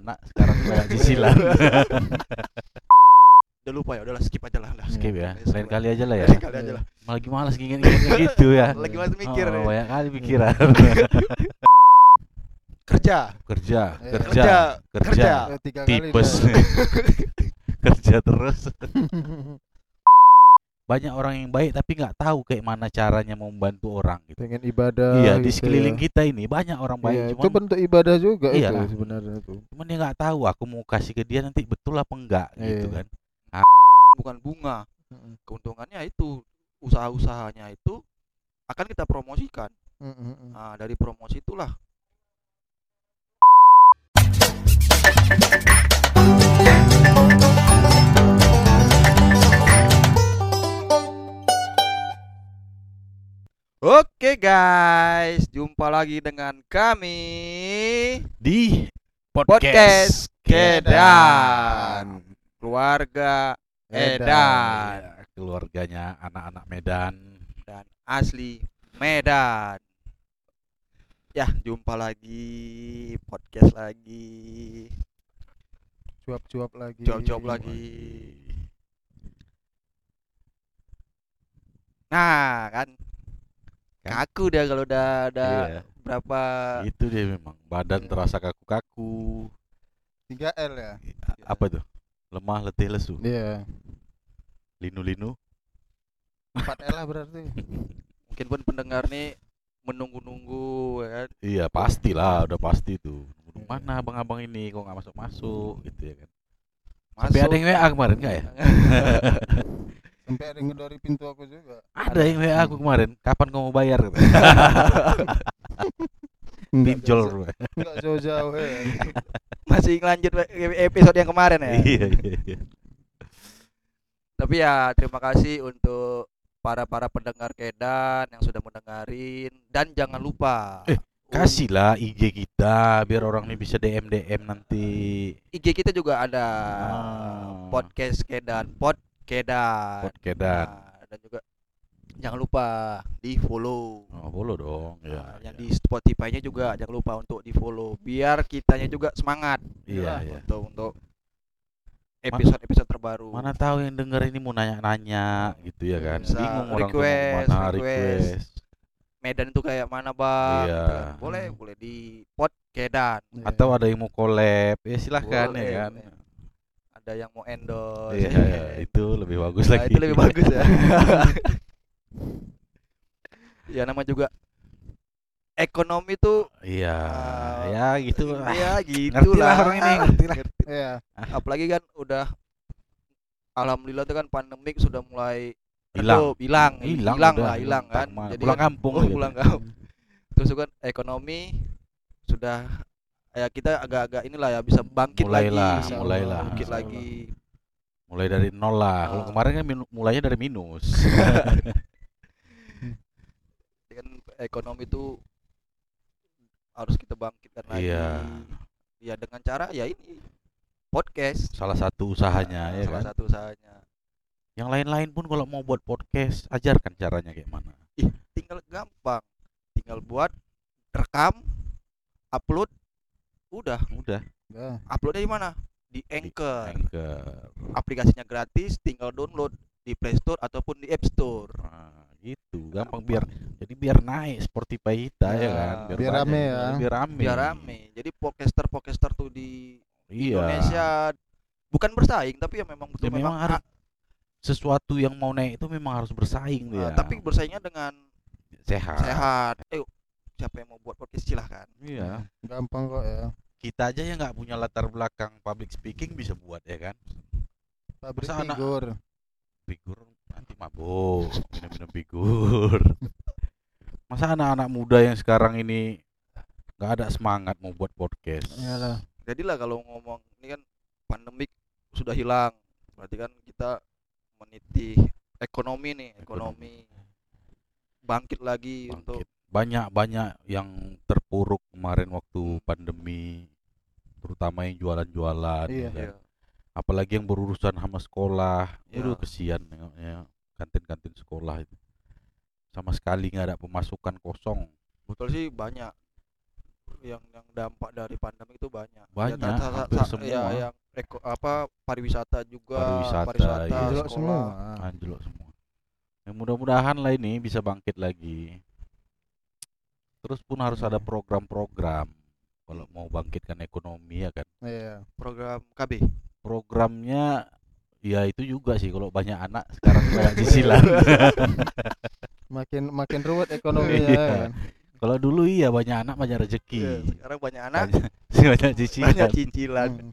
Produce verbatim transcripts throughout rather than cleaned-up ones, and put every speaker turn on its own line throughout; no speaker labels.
anak sekarang banyak cicilan.
Udah lupa ya, udahlah skip aja lah.
Skip ya,
Skip
lain
aja.
kali aja lah ya.
Lain kali aja lah.
Lagi malas inget-inget gitu ya.
Lagi masih mikir
Oh,
nih.
banyak kali pikiran.
Kerja.
kerja,
Eh,
kerja,
Kerja.
kerja,
Eh, tiga kali
tipes.
dah.
Kerja terus. Banyak orang yang baik tapi nggak tahu kayak mana caranya mau membantu orang gitu.
Pengen ibadah.
Iya, di
gitu
sekeliling
ya.
kita ini banyak orang baik,
Iya, itu
cuman
bentuk ibadah juga
Iya.
itu sebenarnya tuh.
cuman dia nggak tahu aku mau kasih ke dia nanti betul apa enggak gitu
Iya.
kan.
Bukan bunga.
Mm-mm.
Keuntungannya itu usaha-usahanya itu akan kita promosikan.
Mm-mm.
Nah, dari promosi itulah Oke guys, jumpa lagi dengan kami
Di
Podcast
podcast
Kedan, keluarga Edan
Iya, keluarganya anak-anak Medan.
dan asli Medan. Ya, jumpa lagi, podcast lagi,
Cuap-cuap lagi.
jawab-jawab lagi. Nah, kan
Kan?
kaku dia kalau udah ada
Iya.
berapa
Itu dia memang badan
Iya.
terasa kaku-kaku.
tiga L ya.
A- Apa tuh? Lemah, letih, lesu.
Iya.
Linu-linu.
empat L lah berarti.
mungkin pun pendengar nih menunggu-nunggu ya kan.
Iya, pastilah, udah pasti tuh.
Iya.
Mana abang-abang ini kok nggak masuk-masuk gitu ya kan.
Masuk.
Sampai ada yang W A kemarin nggak ya?
Sampai ada yang ngedori pintu aku juga.
Ada yang W A aku kemarin. Kapan kamu bayar? Gitu. Pinjol.
Enggak jauh- enggak jauh-jauh ya.
Masih lanjut episode yang kemarin ya.
Iya, iya, iya.
Tapi ya terima kasih untuk para-para pendengar Kedan yang sudah mendengarin dan jangan lupa
Eh, Kasihlah I G kita biar orang ini bisa D M D M nanti.
I G kita juga ada
Ah.
podcast Kedan, pod Kedan.
Pod Kedan.
Nah, dan juga jangan lupa di follow.
Oh, follow dong. Ya,
Nah, yang
ya.
di Spotify-nya juga jangan lupa untuk di follow biar kitanya juga semangat
Iya, iya.
untuk untuk episode-episode terbaru.
Mana tahu yang denger ini mau nanya-nanya gitu ya kan.
Bisa
Bingung orang tuh mau
request,
mana
request.
request.
Medan itu kayak mana bang?
Iya.
Gitu kan. Boleh, boleh di pod Kedan.
Iya.
Atau ada yang mau collab, ya silahkan
Boleh,
ya kan.
boleh. Ada yang mau endorse.
Iya, iya, itu lebih bagus
Nah,
lagi.
itu lebih bagus ya. Ya nama juga ekonomi tuh
Iya,
Ah,
ya gitu. Ah,
ya
ngerti
gitulah
lah orang ini, ngerti lah.
Ngerti.
Iya.
Apalagi kan udah alhamdulillah tuh kan pandemik sudah mulai
Hilang.
redup, hilang,
Hilang,
hilang
udah,
lah, hilang kan.
Tama-
Jadi
pulang
kan-
kampung
oh,
gitu.
pulang kampung. Terus kan ekonomi sudah ya kita agak-agak inilah ya bisa bangkit
Mulailah,
lagi,
mulailah.
bangkit
Insya
lagi.
Mulai dari nol lah. Kalau
Ah.
kemarin kan minu- mulainya dari minus.
Kan ekonomi itu harus kita bangkitkan lagi.
Iya.
Ya dengan cara ya ini podcast.
Salah satu usahanya
Nah,
ya
salah
kan.
satu usahanya.
Yang lain-lain pun kalau mau buat podcast, ajarkan caranya kayak mana.
Ih, tinggal gampang. Tinggal buat, rekam, upload, udah.
Udah.
Udah.
Uploadnya di mana? Di Anchor.
Anchor.
Aplikasinya gratis, tinggal download di Play Store ataupun di App Store.
Nah, gitu. Gampang biar jadi biar naik Spotify kita ya,
Ya,
kan.
biar
banyak
rame
yang
ya.
dengar, Biar rame.
Biar rame. Jadi podcaster-podcaster tuh di
Iya.
Indonesia bukan bersaing tapi ya memang betul
Ya, memang harus
ah,
sesuatu yang mau naik itu memang harus bersaing
ah,
dia.
tapi bersaingnya dengan
sehat.
sehat. Ayo, siapa yang mau buat podcast silahkan.
Iya.
Gampang kok ya.
Kita aja yang nggak punya latar belakang public speaking bisa buat ya kan.
Pabrik
Masa anak-
figur.
Figur nanti mabuk, minum-minum figur. Masa anak-anak muda yang sekarang ini nggak ada semangat mau buat podcast.
Iyalah.
Jadilah kalau ngomong ini kan pandemik sudah hilang. Berarti kan kita meniti ekonomi nih, ekonomi bangkit lagi untuk
Bangkit. Banyak-banyak yang terpuruk kemarin waktu pandemi, terutama yang jualan-jualan.
Iya.
ya kan.
ya,
Apalagi yang berurusan sama sekolah.
Ya.
Aduh kesian nengoknya kantin-kantin sekolah itu. Sama sekali nggak ada pemasukan, kosong.
betul sih banyak yang yang dampak dari pandemi itu banyak.
Banyak,
Ya kan, sa- sa-
hampir
sa-
semua.
ya yang eko, apa pariwisata juga,
Pariwisata,
pariwisata,
iya.
Anjlok
sekolah.
semua.
Anjlok semua. Ya, mudah-mudahan lah ini bisa bangkit lagi. Terus pun harus ada
Iya.
program-program kalau mau bangkitkan ekonomi ya kan.
Iya.
Program K B.
Programnya ya itu juga sih, kalau banyak anak sekarang banyak cicilan.
Makin makin ruwet ekonominya
Iya.
kan.
Kalau dulu iya banyak anak banyak
Iya,
rezeki.
sekarang banyak anak,
Banyak, banyak cicilan.
banyak cicilan.
Hmm.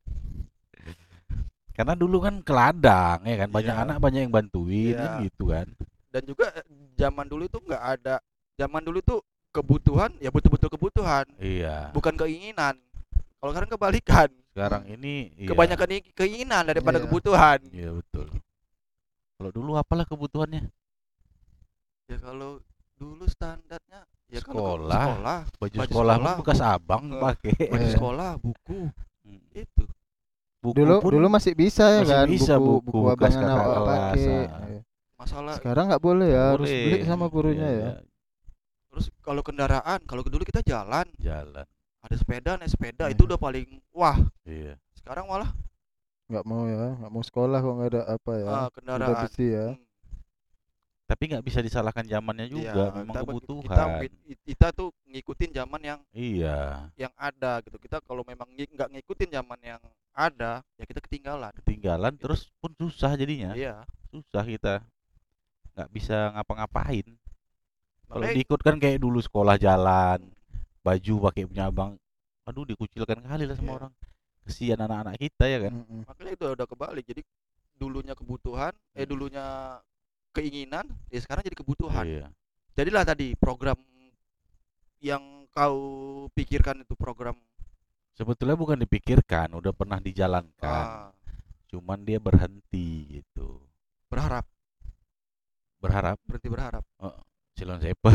Karena dulu kan ke ladang ya kan, banyak
Iya.
anak banyak yang bantuin
Iya.
kan gitu kan.
Dan juga eh, zaman dulu itu nggak ada, zaman dulu tuh kebutuhan ya betul-betul kebutuhan,
Iya.
bukan keinginan. Kalau sekarang kebalikan,
Sekarang ini iya.
kebanyakan i- keinginan daripada
Iya.
kebutuhan.
Iya betul. Kalau dulu apalah kebutuhannya?
Ya kalau dulu standarnya ya kalau ke-
Sekolah.
sekolah,
Baju,
Baju
sekolah,
sekolah.
pun bekas abang
Eh,
pakai.
baju
Iya.
sekolah, buku
Hmm.
itu.
Buku
Dulu
pun
dulu masih bisa ya
masih
kan,
bisa
buku
buku
buku
bekas
abangan
kakak
awak
kelas,
pakai.
ah.
Iya.
Masalah
Sekarang nggak boleh ya, harus
boleh.
beli sama gurunya
Iya,
ya.
iya.
terus kalau kendaraan, kalau dulu kita jalan,
Jalan.
ada sepeda, naik sepeda
Iya.
itu udah paling wah.
Iya.
Sekarang malah
Nggak mau ya, nggak mau sekolah kok nggak ada apa ya.
ah,
Udah
kendaraan.
besi ya.
Hmm.
Tapi nggak bisa disalahkan zamannya juga,
Iya,
memang
kita-
kebutuhan.
Kita, kita tuh ngikutin zaman yang
Iya,
yang ada gitu. Kita kalau memang ngi- nggak ngikutin zaman yang ada, ya kita ketinggalan.
ketinggalan terus pun susah jadinya.
Iya.
Susah kita. Nggak bisa ngapa-ngapain. Kalau
Makanya-
diikutkan kayak dulu sekolah jalan, baju pakai punya abang. Aduh, dikucilkan kali lah sama
Iya.
orang. Kesian anak-anak kita ya kan.
Mm-mm.
makanya itu udah kebalik. Jadi dulunya kebutuhan, eh
Hmm.
dulunya keinginan, ya sekarang jadi kebutuhan.
Iya.
Jadilah tadi program yang kau pikirkan itu program
Sebetulnya bukan dipikirkan, udah pernah dijalankan.
ah,
Cuman dia berhenti gitu.
berharap,
Berharap
berhenti berharap.
Silon Seven.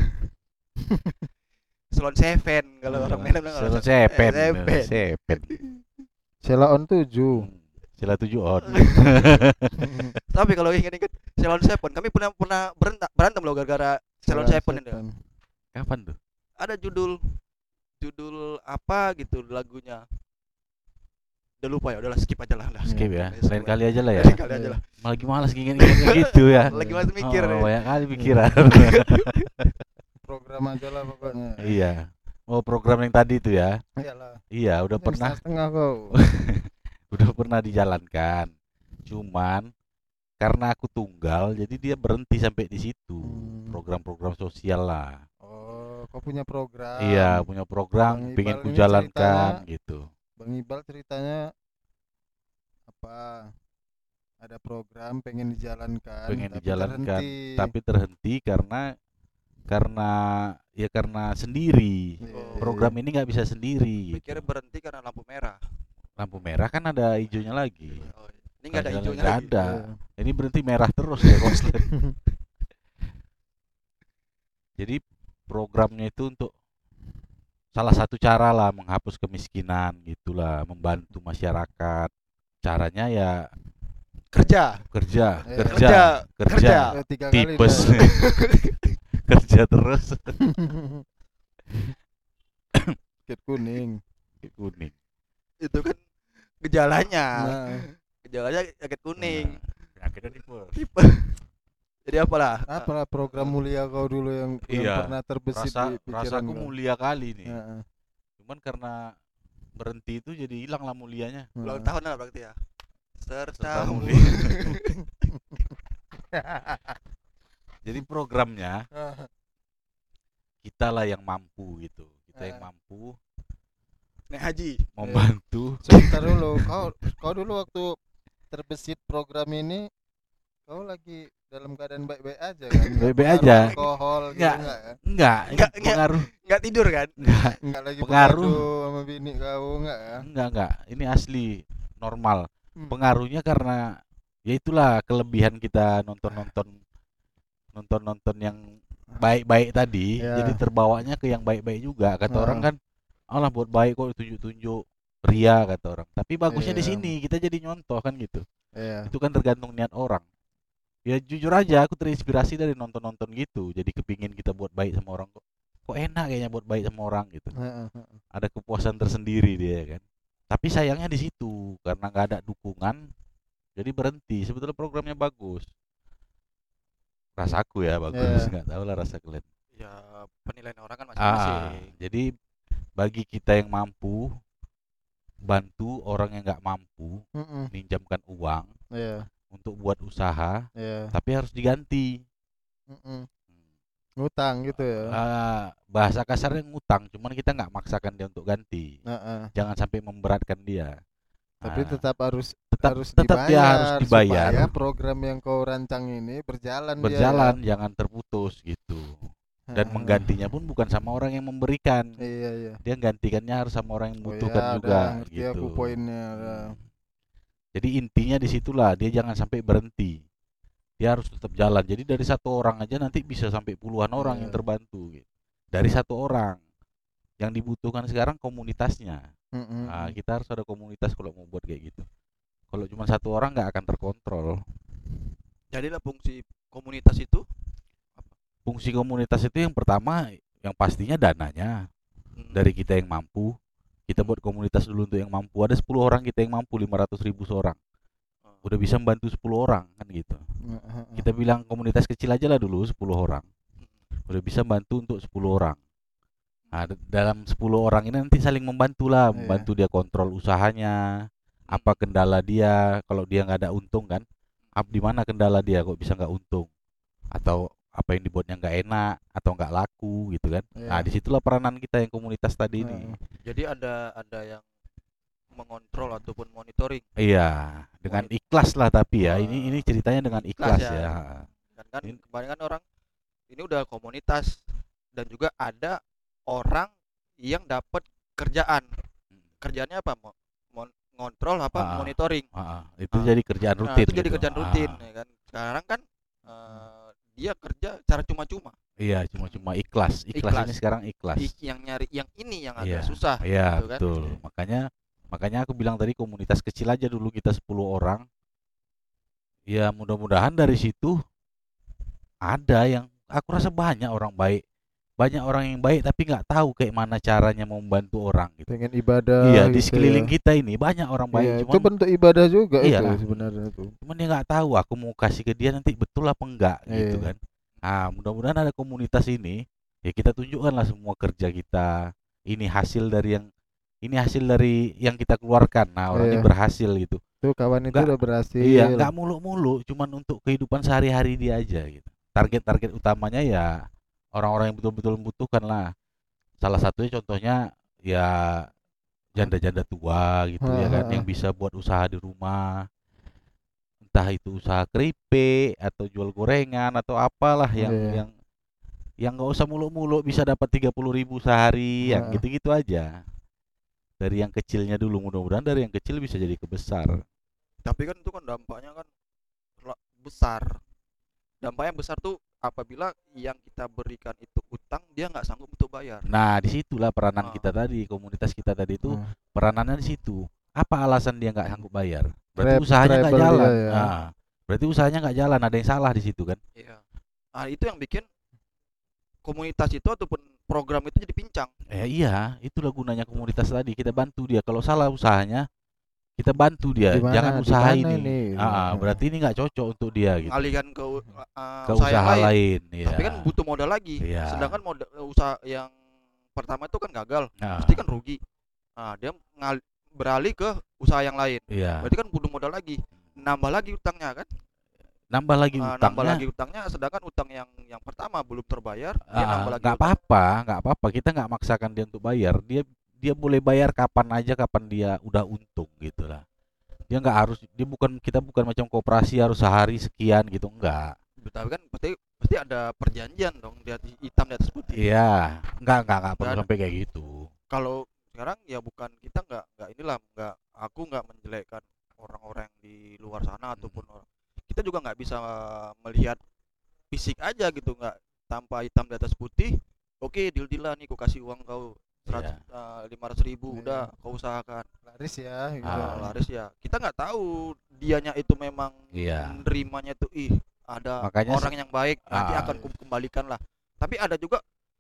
Salon Seven kalau orang Medan bilang
Silon
salon
Seven.
Seven.
Seven.
Sela on tujuh.
Hmm. Sila tujuh on.
Tapi kalau ingat-ingat Salon Seven, kami pernah pernah berantem, berantem loh gara-gara Salon Seven itu.
Kapan tuh?
Ada judul judul apa gitu lagunya. Udah lupa ya, udahlah skip aja lah. udah.
Skip ya.
Skip
Lain
aja.
kali aja lah ya.
Lain kali aja lah.
Lagi malas ingat-ingat gitu ya.
Lagi masih mikir
Oh,
ya.
banyak kali pikiran.
Program aja lah pokoknya.
Iya. Oh, program yang tadi tuh ya.
Iyalah.
Iya, udah
Ini
pernah
setengah kau.
udah pernah dijalankan. Cuman karena aku tunggal, jadi dia berhenti sampai di situ.
Hmm.
Program-program sosial lah.
Oh, kau punya program.
Iya, punya program
Bang
pengen
Iqbal
ku
ini
jalankan
ceritanya-
gitu.
Bang Iqbal ceritanya apa? Ada program pengen dijalankan,
Pengen
tapi
dijalankan,
terhenti.
tapi terhenti karena karena ya karena sendiri.
Iya,
Program
iya.
ini nggak bisa sendiri.
Pikir
Gitu.
berhenti karena lampu merah.
Lampu merah kan ada hijaunya lagi.
Oh, ini enggak ada
Jalan
hijaunya
nggak
lagi.
ada.
Iya.
Ini berhenti merah terus ya konslet. Jadi programnya itu untuk salah satu cara lah menghapus kemiskinan gitulah, membantu masyarakat. Caranya ya
Kerja.
kerja,
Eh,
kerja, kerja,
kerja.
Eh, tiga kali
tipes,
dah.
kerja terus.
Tiket kuning.
Kuning.
Itu kan gejalanya.
Nah,
Gejalanya jaket kuning.
Nah, akhirnya tipes.
Tipe. Jadi apalah?
apalah program mulia kau dulu yang, yang
Iya,
pernah terbesit
Rasa
di pikiran
rasaku
kau?
mulia kali nih.
Heeh.
Cuman karena berhenti itu jadi hilang lah mulianya.
Ulang
Heeh.
tahun lah berarti ya.
Serta
Serta
mulia.
mulia.
Jadi programnya kita lah yang mampu gitu. Kita yang
Eh.
mampu
Naik haji.
membantu.
Sebentar dulu, kau kau dulu waktu terbesit program ini kau lagi dalam keadaan baik-baik aja kan? Nggak
Baik-baik
pengaruh
aja.
Alkohol gitu
Nggak.
enggak ya?
Enggak, ini
Enggak, enggak.
pengaruh.
Enggak tidur kan?
Enggak,
Enggak lagi
Pengaruh.
pengadu sama bini kau enggak ya?
enggak, enggak. Ini asli normal.
Hmm.
Pengaruhnya karena ya itulah kelebihan kita nonton-nonton nonton-nonton yang baik-baik tadi.
Ya.
Jadi terbawanya ke yang baik-baik juga. Kata
Ah.
orang kan, alah buat baik kok tunjuk-tunjuk ria kata orang. Tapi bagusnya di
Iya.
sini kita jadi nyontoh kan gitu.
Iya.
Itu kan tergantung niat orang. Ya jujur aja aku terinspirasi dari nonton-nonton gitu. Jadi kepingin kita buat baik sama orang kok. kok enak kayaknya buat baik sama orang gitu.
Heeh, heeh.
Ada kepuasan tersendiri dia kan. Tapi sayangnya di situ karena nggak ada dukungan, jadi berhenti. Sebetulnya programnya bagus. Rasaku ya bagus,
Iya.
nggak tahu lah rasa kalian.
Ya penilaian orang kan
Ah,
masing-masing.
jadi bagi kita yang mampu bantu orang yang nggak mampu,
Mm-mm.
minjamkan uang
Iya,
untuk buat usaha,
iya.
tapi harus diganti.
Mm-mm. Ngutang gitu ya.
Ah, bahasa kasarnya ngutang, cuman kita nggak maksakan dia untuk ganti.
Heeh.
Jangan sampai memberatkan dia.
Tapi
Ah,
tetap harus
tetap
harus
tetap
dibayar,
dia harus dibayar,
supaya program yang kau rancang ini berjalan dia
berjalan,
ya.
jangan terputus gitu. Dan
Heeh.
menggantinya pun bukan sama orang yang memberikan,
Iya, iya.
dia gantikannya harus sama orang yang
Oh
membutuhkan
ya,
juga
udah ngerti
gitu.
aku poinnya. Udah.
Hmm. Jadi intinya di situlah dia jangan sampai berhenti, dia harus tetap jalan. Jadi dari satu orang aja nanti bisa sampai puluhan orang yang
Iya.
terbantu gitu. Dari satu orang. Yang dibutuhkan sekarang komunitasnya.
Mm-mm.
Nah, kita harus ada komunitas kalau mau buat kayak gitu. Kalau cuma satu orang nggak akan terkontrol.
Jadilah fungsi komunitas itu
Fungsi komunitas itu yang pertama, yang pastinya dananya
hmm,
dari kita yang mampu. Kita buat komunitas dulu untuk yang mampu. Ada sepuluh orang kita yang mampu, lima ratus ribu seorang.
oh,
Udah bisa membantu sepuluh orang kan gitu.
Heeh.
Kita bilang komunitas kecil aja lah dulu, sepuluh orang.
hmm,
Udah bisa bantu untuk sepuluh orang. Nah, d- dalam sepuluh orang ini nanti saling membantu lah,
Iya.
membantu dia kontrol usahanya, apa kendala dia, kalau dia nggak ada untung kan, ap di mana kendala dia kok bisa nggak untung, atau apa yang dibuatnya nggak enak atau nggak laku gitu kan.
Iya.
Nah, disitulah peranan kita yang komunitas tadi ini.
Heeh.
jadi ada ada yang mengontrol ataupun monitoring
Iya, dengan
Monit-
ikhlas lah tapi ya,
Wah,
ini ini ceritanya dengan
ikhlas
ikhlas
ya.
ya.
kan kan
Ini-
kebanyakan orang ini udah komunitas dan juga ada orang yang dapat kerjaan kerjaannya apa Mo- mon- ngontrol apa
Ah,
monitoring
Ah, ah, itu
Ah.
jadi kerjaan
Nah,
rutin.
itu jadi
gitu.
kerjaan rutin
Ah,
ya kan sekarang kan eh, dia kerja secara cuma-cuma
iya, cuma-cuma ikhlas. Ikhlas,
Ikhlas.
ini sekarang ikhlas.
I- yang nyari yang ini yang
Iya,
agak susah
Iya,
gitu kan.
betul. Makanya makanya aku bilang tadi komunitas kecil aja dulu kita sepuluh orang. Ya, mudah-mudahan dari situ ada yang aku rasa banyak orang baik. Banyak orang yang baik tapi nggak tahu kayak mana caranya mau membantu orang gitu.
Pengen ibadah
Iya, di
gitu
sekeliling
ya.
kita ini banyak orang baik,
Iya, itu
cuman
bentuk ibadah juga
Iya.
itu sebenarnya itu.
cuman dia nggak tahu aku mau kasih ke dia nanti betul apa enggak gitu
Iya.
kan. Nah, mudah-mudahan ada komunitas ini, ya kita tunjukkanlah semua kerja kita. Ini hasil dari yang ini hasil dari yang kita keluarkan. Nah, orang ini
Iya.
berhasil gitu.
Tuh kawan itu
Nggak-
udah berhasil.
Iya, nggak muluk-muluk, cuman untuk kehidupan sehari-hari dia aja gitu. Target-target utamanya ya orang-orang yang betul-betul membutuhkan lah. Salah satunya contohnya ya janda-janda tua gitu ya kan,
Ha, ha,
yang bisa buat usaha di rumah. Entah itu usaha keripik atau jual gorengan atau apalah yang
Iya.
yang yang nggak usah muluk-muluk bisa dapat tiga puluh ribu sehari, yang
Ha.
gitu-gitu aja. Dari yang kecilnya dulu, mudah-mudahan dari yang kecil bisa jadi ke besar.
Tapi kan itu kan dampaknya kan la- besar. Dampaknya besar tuh apabila yang kita berikan itu utang dia nggak sanggup untuk bayar.
Nah, disitulah peranan
Ah.
kita tadi, komunitas kita tadi itu
Hmm.
peranannya di situ. Apa alasan dia nggak sanggup bayar? Berarti
Trap-
usahanya nggak
trouble
jalan.
dia ya.
Nah, berarti usahanya nggak jalan, ada yang salah di situ kan?
Iya. Nah, itu yang bikin komunitas itu ataupun program itu jadi pincang.
Eh iya, itulah gunanya komunitas tadi. Kita bantu dia. Kalau salah usahanya, kita bantu dia.
Di mana-
Jangan
di
usaha
mana
ini.
ini?
Ah, ah,
Nah.
berarti ini nggak cocok untuk dia gitu.
Ngalihkan ke uh,
Ke
usaha, yang
usaha
lain.
lain. Iya.
Tapi kan butuh modal lagi.
Iya.
Sedangkan modal usaha yang pertama itu kan gagal,
Ah,
pasti kan rugi. Nah, dia ngal- beralih ke usaha yang lain.
Iya.
Berarti kan butuh modal lagi. Nambah lagi utangnya kan?
Nambah lagi
Ah,
utangnya.
nambah lagi utangnya sedangkan utang yang yang pertama belum terbayar, dia
Ah,
nambah lagi
nggak
utang.
apa-apa, nggak apa-apa. Kita nggak maksakan dia untuk bayar. Dia dia boleh bayar kapan aja, kapan dia udah untung gitu lah. Dia nggak harus, dia bukan kita bukan macam koperasi harus sehari sekian gitu, enggak.
Tapi kan pasti pasti ada perjanjian dong di atas hitam di atas putih.
Iya, enggak enggak enggak perlu
Nggak ada.
sampai kayak gitu.
Kalau sekarang ya bukan kita nggak nggak inilah nggak aku nggak menjelekkan orang-orang di luar sana ataupun orang kita juga nggak bisa melihat fisik aja gitu nggak tanpa hitam di atas putih. Oke, deal dealan nih, kau kasih uang kau seratus lima ratus ribu
Iya.
udah kau usahakan.
Laris ya gitu.
Ah.
Kalau laris ya kita nggak tahu dianya itu memang
Iya.
nerimanya tuh ih ada
Makanya
orang yang baik nanti
Ah.
akan ku kembalikan lah. Tapi ada juga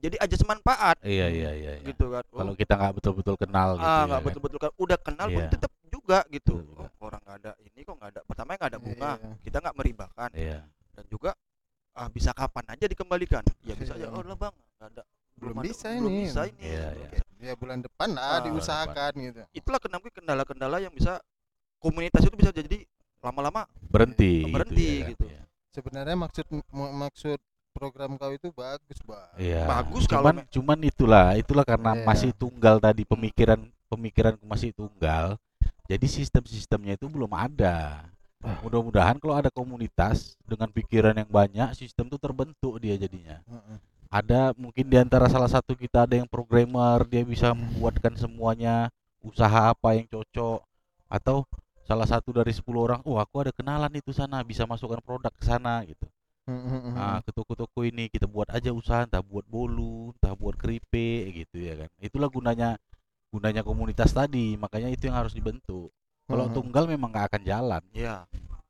jadi ajas manfaat
Iya iya iya. iya.
gitu kan. Oh,
Kalau kita nggak betul-betul kenal gitu
ah
ya
nggak
kan.
betul-betul kan udah kenal pun
Iya.
tetap juga gitu.
Betul juga.
Oh, orang nggak ada ini kok nggak ada. Pertama nggak ada bunga,
Iya.
kita nggak meribahkan
Iya.
dan juga ah bisa kapan aja dikembalikan. Ya bisa aja.
Iya.
Oh lah bang, nggak ada.
Belum
ada-
bisa
belum
ini.
bisa ini.
Iya,
Belum
iya.
bisa.
Ya bulan depan lah
Ah,
diusahakan gitu.
Itulah kenapa kendala-kendala yang bisa komunitas itu bisa jadi lama-lama
Berhenti.
Berhenti
ya kan?
gitu.
Iya.
Sebenarnya maksud m- maksud program kau itu bagus, Bang.
Iya.
Bagus kalau
cuman
me-
cuman itulah itulah karena
Iya.
masih tunggal tadi pemikiran pemikiranku masih tunggal. Jadi sistem-sistemnya itu belum ada. Mudah-mudahan kalau ada komunitas dengan pikiran yang banyak, sistem itu terbentuk dia jadinya.
Heeh.
Ada mungkin di antara salah satu kita ada yang programmer, dia bisa membuatkan semuanya usaha apa yang cocok, atau salah satu dari sepuluh orang, oh aku ada kenalan itu sana, bisa masukkan produk ke sana gitu.
Heeh.
Nah, ke toko-toko ini kita buat aja usaha, entah buat bolu, entah buat keripik gitu ya kan. Itulah gunanya gunanya komunitas tadi, makanya itu yang harus dibentuk. Kalau
Heeh.
tunggal memang nggak akan jalan.
ya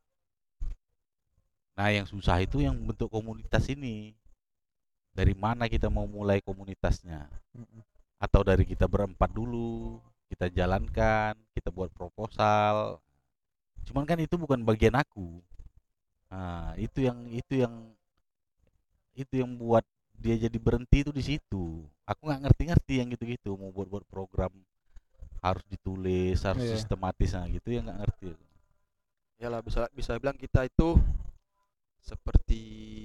Nah, yang susah itu yang bentuk komunitas ini. Dari mana kita mau mulai komunitasnya?
Heeh.
Atau dari kita berempat dulu, kita jalankan, kita buat proposal. Cuman kan itu bukan bagian aku. Nah, itu yang itu yang itu yang buat dia jadi berhenti itu di situ. Aku nggak ngerti-ngerti yang gitu-gitu, mau buat-buat program harus ditulis, harus
Iya.
sistematis, nah gitu ya nggak ngerti.
ya lah bisa bisa bilang kita itu seperti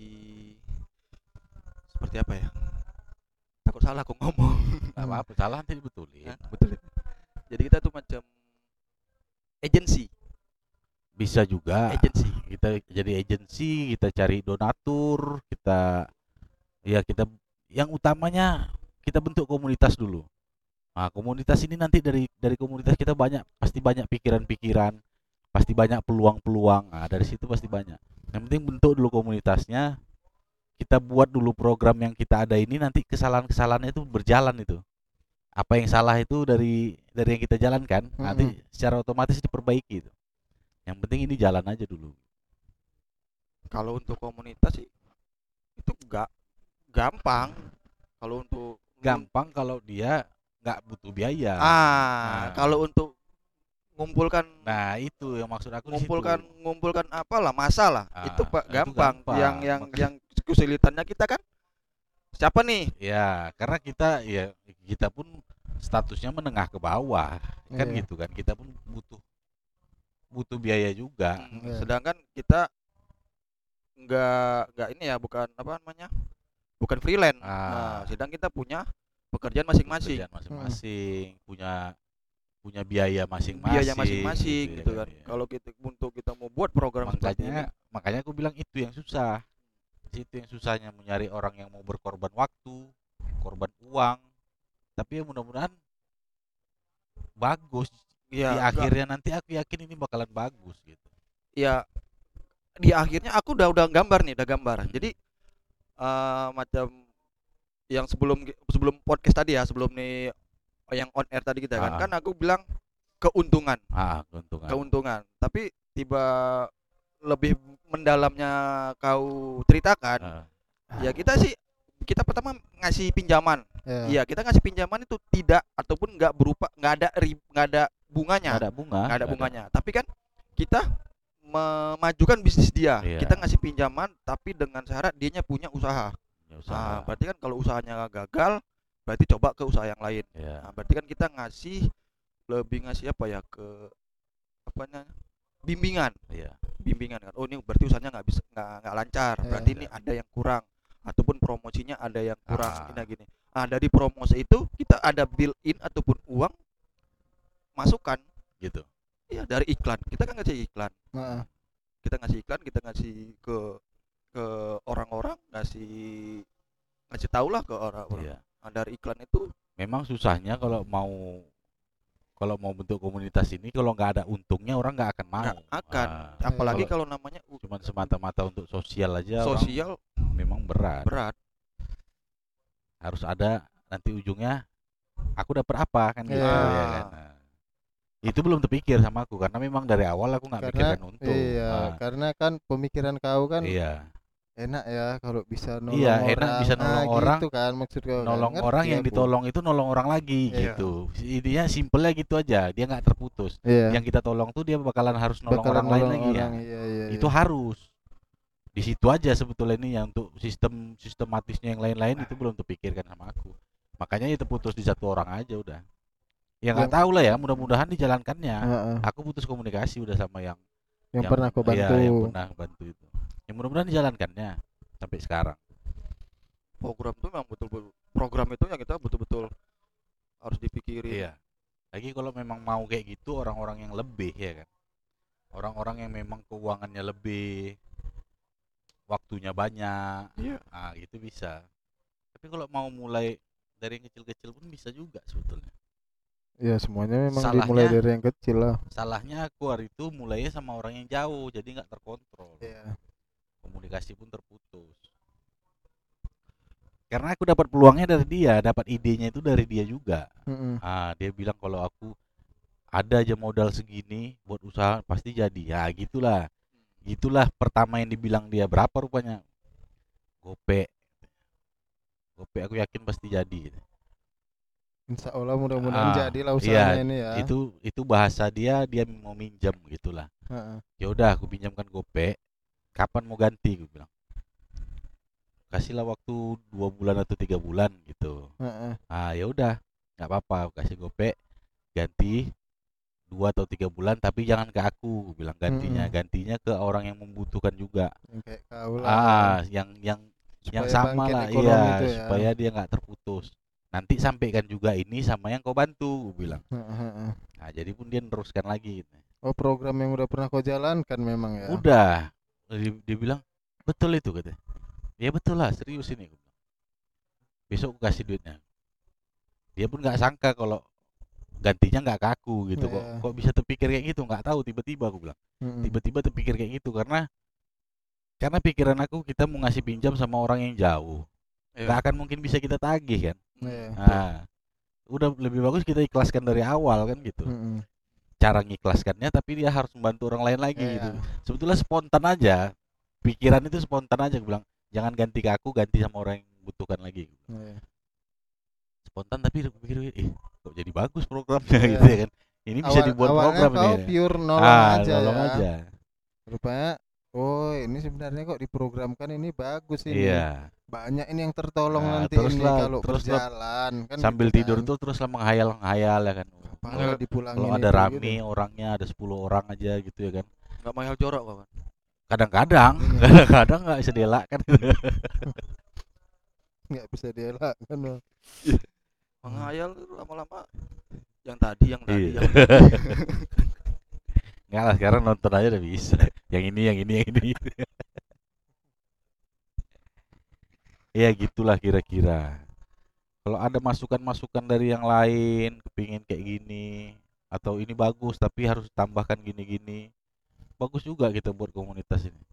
seperti apa ya? Takut salah aku ngomong.
Nggak apa-apa, salah nanti dibetulin.
Hah? Betul. ya? Jadi kita tuh macam agensi,
Bisa juga
agensi.
kita jadi agensi, kita cari donatur, kita ya kita yang utamanya kita bentuk komunitas dulu. Nah, komunitas ini nanti dari dari komunitas kita banyak pasti banyak pikiran-pikiran, pasti banyak peluang-peluang. Nah, dari situ pasti banyak. Yang penting bentuk dulu komunitasnya, kita buat dulu program yang kita ada ini, nanti kesalahan-kesalahannya itu berjalan itu. Apa yang salah itu dari dari yang kita jalankan, nanti secara otomatis diperbaiki itu. Yang penting ini jalan aja dulu.
Kalau untuk komunitas sih itu enggak gampang. Kalau untuk
Gampang kalau dia nggak butuh biaya.
ah
Nah.
kalau untuk ngumpulkan
Nah, itu yang maksud aku di situ.
ngumpulkan ngumpulkan apalah masalah
Ah,
itu pak
itu
gampang.
gampang.
yang yang
Maka-
yang kesulitannya kita kan siapa nih
Ya, karena kita ya kita pun statusnya menengah ke bawah, kan
Iya.
gitu kan. Kita pun butuh butuh biaya juga.
Hmm,
Iya.
sedangkan kita nggak nggak ini ya bukan apa namanya bukan freelance
Ah.
nah, sedang kita punya pekerjaan masing-masing
Pekerjaan masing-masing, punya punya biaya masing-masing.
biaya masing-masing
ya
gitu kan
Iya.
kalau kita untuk kita mau buat program seperti ini
makanya makanya aku bilang itu yang susah. Itu yang susahnya, mencari orang yang mau berkorban waktu, korban uang. Tapi ya mudah-mudahan bagus.
ya
Di
nggak-
akhirnya nanti aku yakin ini bakalan bagus gitu.
ya di akhirnya aku udah udah gambar nih udah gambar jadi eh, macam yang sebelum sebelum podcast tadi ya sebelum nih yang on air tadi kita kan
Ah.
kan aku bilang keuntungan
Ah, keuntungan.
keuntungan tapi tiba lebih mendalamnya kau ceritakan
Ah,
ya kita sih kita pertama ngasih pinjaman
Iya.
iya kita ngasih pinjaman itu tidak ataupun nggak berupa nggak ada ri- nggak ada bunganya
nggak ada bunga.
nggak ada
nggak
bunganya tapi kan kita memajukan bisnis dia
Iya.
kita ngasih pinjaman tapi dengan syarat dianya punya usaha
Ya, usaha.
nah berarti kan kalau usahanya gagal berarti coba ke usaha yang lain
Ya.
nah berarti kan kita ngasih lebih ngasih apa ya ke apa namanya bimbingan
Iya.
bimbingan kan oh ini berarti usahanya nggak bisa nggak nggak lancar
Iya.
berarti ini ada yang kurang ataupun promosinya ada yang kurang
Ah.
gini gini nah dari promosi itu kita ada build in ataupun uang masukan
Gitu.
ya dari iklan kita kan ngasih iklan
Heeh.
kita ngasih iklan kita ngasih ke ke orang-orang ngasih ngasih tahu lah ke orang-orang
Iya.
nah, dari iklan itu
Memang susahnya kalau mau kalau mau bentuk komunitas ini, kalau nggak ada untungnya orang nggak akan mau.
nggak akan
Ah,
apalagi
kalau
kalau namanya u-
cuman semata-mata untuk sosial aja orang
sosial
memang berat.
berat
Harus ada nanti ujungnya aku dapat apa kan gitu
Iya.
ya kan. Nah, itu belum terpikir sama aku karena memang dari awal aku nggak
Karena
pikirkan untung.
iya,
Ah,
karena kan pemikiran kau kan
iya.
enak ya kalau bisa nolong
Iya,
orang.
enak bisa nolong
Ah,
orang,
gitu kan maksud kau kan.
nolong
Ngerti
orang yang
aku.
ditolong itu nolong orang lagi
Iya.
gitu. Intinya simpelnya gitu aja, dia nggak terputus.
Iya.
Yang kita tolong tuh dia bakalan harus nolong
Bakalan
orang lain
nolong
lagi
orang.
ya.
Iya, iya,
Itu
iya.
harus. Di situ aja sebetulnya ini yang untuk sistem sistematisnya yang lain-lain itu belum terpikirkan sama aku. Makanya itu putus di satu orang aja udah. Ya nggak
Yang
tahu lah ya, mudah-mudahan dijalankannya.
Heeh.
Aku putus komunikasi udah sama yang
yang
yang
pernah kau bantu.
iya, yang pernah bantu itu. Yang mudah-mudahan dijalankannya sampai sekarang.
Program itu memang betul-betul program itu yang kita betul-betul harus dipikirin.
Iya. Lagi kalau memang mau kayak gitu orang-orang yang lebih ya kan. Orang-orang yang memang keuangannya lebih, waktunya banyak.
Iya.
Ah, gitu bisa. Tapi kalau mau mulai dari yang kecil-kecil pun bisa juga sebetulnya.
Ya semuanya memang
Salahnya-
dimulai dari yang kecil lah.
Salahnya aku hari itu mulainya sama orang yang jauh, jadi nggak terkontrol.
Iya.
Komunikasi pun terputus. Karena aku dapat peluangnya dari dia, dapat idenya itu dari dia juga.
Mm-mm.
Ah, dia bilang kalau aku ada aja modal segini buat usaha pasti jadi. Ya gitulah. Gitulah pertama yang dibilang dia. Berapa rupanya? Gope. Gope aku yakin pasti jadi.
Insya Allah mudah-mudahan
Ah,
jadilah usahanya
iya,
ini ya.
Itu itu bahasa dia, dia mau minjam gitulah.
Heeh.
Ya udah aku pinjamkan gope. Kapan mau ganti? Gue bilang. Kasihlah waktu dua bulan atau tiga bulan gitu.
Heeh.
Ah ya udah, nggak apa-apa, aku kasih gope, ganti dua atau tiga bulan, tapi jangan ke aku, bilang gantinya,
Mm-mm.
gantinya ke orang yang membutuhkan juga.
Yang kayak kau lah.
Ah, yang yang yang
Supaya
sama
bangkit
lah,
ekonomi
iya,
itu ya.
supaya dia nggak terputus. Nanti sampaikan juga ini sama yang kau bantu, gue bilang.
Heeh, heeh.
Nah, jadi pun dia neruskan lagi.
Oh program yang udah pernah kau jalankan memang ya.
Udah, dia, dia bilang betul itu katanya. Ya betul lah, serius ini. Besok aku kasih duitnya. Dia pun nggak sangka kalau gantinya nggak ke aku gitu. Kok
Iya.
kok bisa terpikir kayak gitu, nggak tahu, tiba-tiba aku bilang.
Mm-mm.
Tiba-tiba terpikir kayak gitu karena karena pikiran aku kita mau ngasih pinjam sama orang yang jauh.
Iya.
Nggak akan mungkin bisa kita tagih kan.
Iya.
Nah, udah lebih bagus kita ikhlaskan dari awal kan gitu.
Mm-mm.
Cara ngikhlaskannya tapi dia harus membantu orang lain lagi
Iya.
gitu. Sebetulnya spontan aja. Pikiran itu spontan aja, aku bilang. Jangan ganti ke aku, ganti sama orang yang membutuhkan lagi.
Iya.
Spontan tapi aku pikir, eh kok jadi bagus programnya
Iya.
gitu ya kan. Ini bisa
Awal-
dibuat
awalnya
program
kau
ini.
pure nolong
ah,
aja
nolong
ya.
aja.
Rupanya oh ini sebenarnya kok diprogramkan ini bagus ini.
Iya.
Banyak ini yang tertolong
Nah,
nanti
terus
ini
lah-
kalau
terus lah
berjalan kan
Sambil
gitu
tidur
kan.
tuh teruslah menghayal-menghayal ya kan.
Kalau
Kalau
dipulangin
kalau ada
itu
rame
gitu.
orangnya ada sepuluh orang aja gitu ya kan.
Nggak mahal jorok kawan.
Kadang-kadang,
Iya.
kadang-kadang nggak bisa dielak kan.
Nggak bisa dielakkan loh.
Menghayal itu lama-lama yang tadi yang tadi
Iya.
yang tadi.
Nggak lah, sekarang nonton aja udah bisa. Yang ini, yang ini, yang ini. Ya gitulah kira-kira. Kalau ada masukan-masukan dari yang lain, kepingin kayak gini, atau ini bagus tapi harus tambahkan gini-gini, bagus juga kita buat komunitas ini.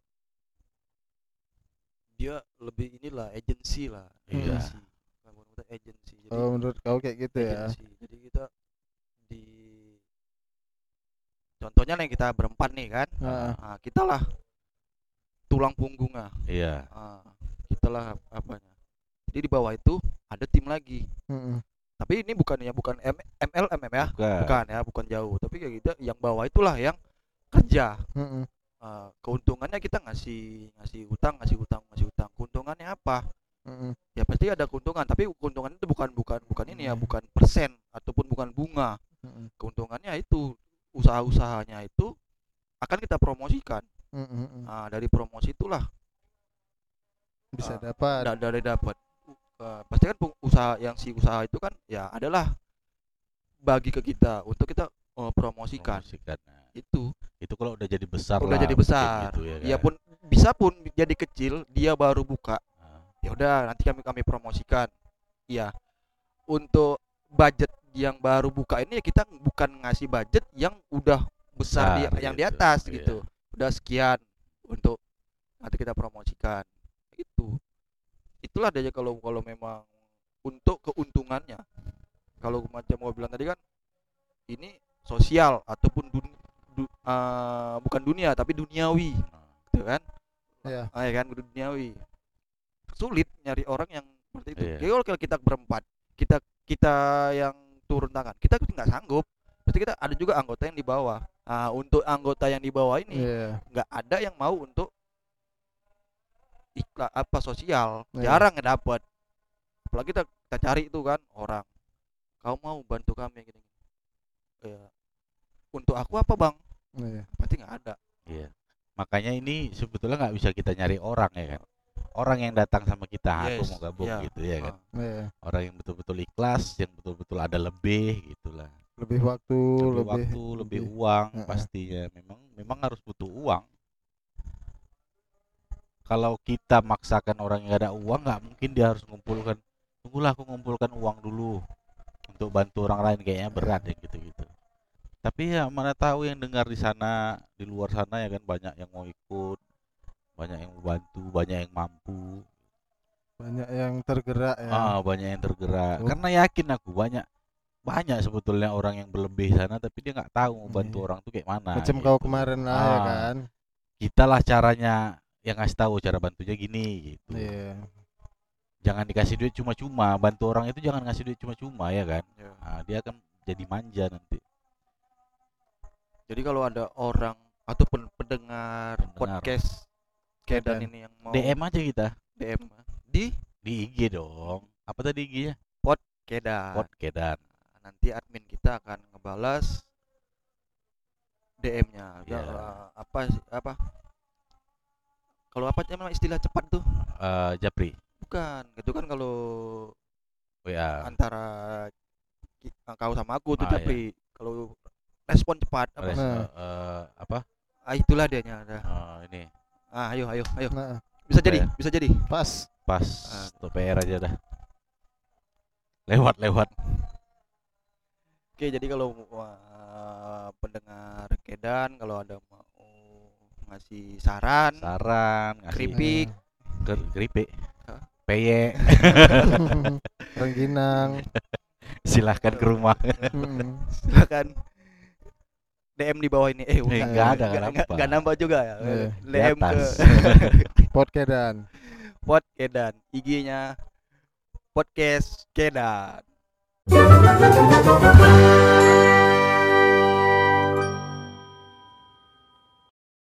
Dia lebih inilah agensi lah.
Iya.
Agensi. Bukan komunitas, agensi. Jadi
Oh menurut kau kayak gitu ya.
agensi. Jadi kita di contohnya nih kita berempat nih kan.
Heeh.
Nah, kita lah tulang punggungnya.
Iya.
Nah, kita lah apanya. Jadi di bawah itu ada tim lagi.
Mm-mm.
Tapi ini bukannya bukan M- MLM ya.
Bukan.
Bukan ya, bukan jauh. Tapi kayak gitu yang bawah itulah yang kerja.
Mm-mm.
Uh, keuntungannya kita ngasih ngasih utang ngasih utang ngasih utang keuntungannya apa
Mm-mm.
ya pasti ada keuntungan tapi keuntungan itu bukan bukan bukan ini ya bukan persen ataupun bukan bunga
Mm-mm.
keuntungannya itu usaha-usahanya itu akan kita promosikan.
Mm-mm.
Nah, dari promosi itulah
Bisa
uh,
dapat.
da- dari dapat uh, pasti kan peng- usaha yang si usaha itu kan ya adalah bagi ke kita untuk kita uh, promosikan.
Promosikan. Nah,
Itu
itu kalau udah jadi besar
udah
lah,
jadi
mungkin
besar
gitu ya
ya
kan.
pun bisa pun jadi kecil dia baru buka
Nah,
ya udah nanti kami kami promosikan ya untuk budget yang baru buka ini ya kita bukan ngasih budget yang udah besar
besar
di, yang di
gitu.
atas
Iya.
gitu udah sekian untuk nanti kita promosikan itu itulah aja kalau kalau memang untuk keuntungannya kalau macam mau bilang tadi kan ini sosial ataupun dun, du- uh, bukan dunia tapi duniawi
Nah,
gitu kan
Iya.
ah, ya kan kudu duniawi. Sulit nyari orang yang seperti itu.
Iya.
Jadi kalau kita berempat, kita kita yang turun tangan, kita nggak sanggup. Pasti kita ada juga anggota yang di bawah. Nah, untuk anggota yang di bawah ini
Iya.
nggak ada yang mau untuk iklan apa sosial,
Iya.
jarang ngedapat. Apalagi kita, kita cari itu kan orang, kau mau bantu kami gini. Ya. Untuk aku apa bang?
Iya.
Pasti nggak ada.
Iya. Makanya ini sebetulnya nggak bisa kita nyari orang ya kan. Orang yang datang sama kita, aku
Yes,
mau gabung
iya.
gitu ya kan.
Ah,
Iya.
Orang yang betul-betul ikhlas, yang betul-betul ada lebih gitulah.
Lebih waktu,
Lebih,
lebih
waktu, lebih uang
Heeh.
pastinya. Memang memang harus butuh uang. Kalau kita maksakan orang yang gak ada uang, nggak mungkin dia harus ngumpulkan. Tunggulah aku ngumpulkan uang dulu untuk bantu orang lain, kayaknya berat ya gitu-gitu. Tapi ya mana tahu yang dengar di sana, di luar sana ya kan, banyak yang mau ikut, banyak yang mau bantu, banyak yang mampu.
banyak yang tergerak ya.
Ah, banyak yang tergerak.
Oh.
Karena yakin aku banyak banyak sebetulnya orang yang berlebih sana, tapi dia nggak tahu mau bantu
Iya.
orang tuh kayak mana.
Macam kau
gitu.
kemarin lah ya
Ah,
kan.
Kita lah caranya yang ngasih tahu cara bantunya gini gitu.
Iya.
Jangan dikasih duit cuma-cuma. Bantu orang itu jangan ngasih duit cuma-cuma ya kan.
ya.
Nah, dia akan jadi manja nanti.
Jadi kalau ada orang ataupun pendengar,
Pendengar.
podcast Kedan
Kedan.
ini yang mau
D M aja kita
D M di
di I G dong. Apa tadi I G-nya?
Kedan.
Pot Kedan.
Nanti admin kita akan ngebalas D M-nya.
Iya.
Ya, apa sih- apa? Kalau apa namanya istilah cepat tuh?
Eh, Japri.
Bukan. Itu kan kalau
W A.
antara ki- kau sama aku tuh
Ah,
Japri. Kalau respon cepat apa?
Res-
Nah.
eh, apa?
Ah, itulah dianya ada.
Eh, ini
Ah, ayo ayo ayo.
Nah,
Bisa
Apa
jadi,
ya?
bisa jadi.
pas.
pas
Ah.
tuh P R aja dah. Lewat lewat.
Oke, jadi kalau uh, pendengar Kedan kalau ada mau ngasih saran,
Saran, ngasih
Keripik.
ker- keripik.
Hah?
Peye,
Rengginang.
silahkan ke rumah.
Mm.
silakan D M di bawah ini. Eh,
Eh,
bukan.
nggak ada, nggak
Nggak- nggak-
nampak.
nggak nambah juga ya.
Iya,
di
D M ke
atas.
Podkedan.
Pod Kedan, I G-nya podcast Kedan.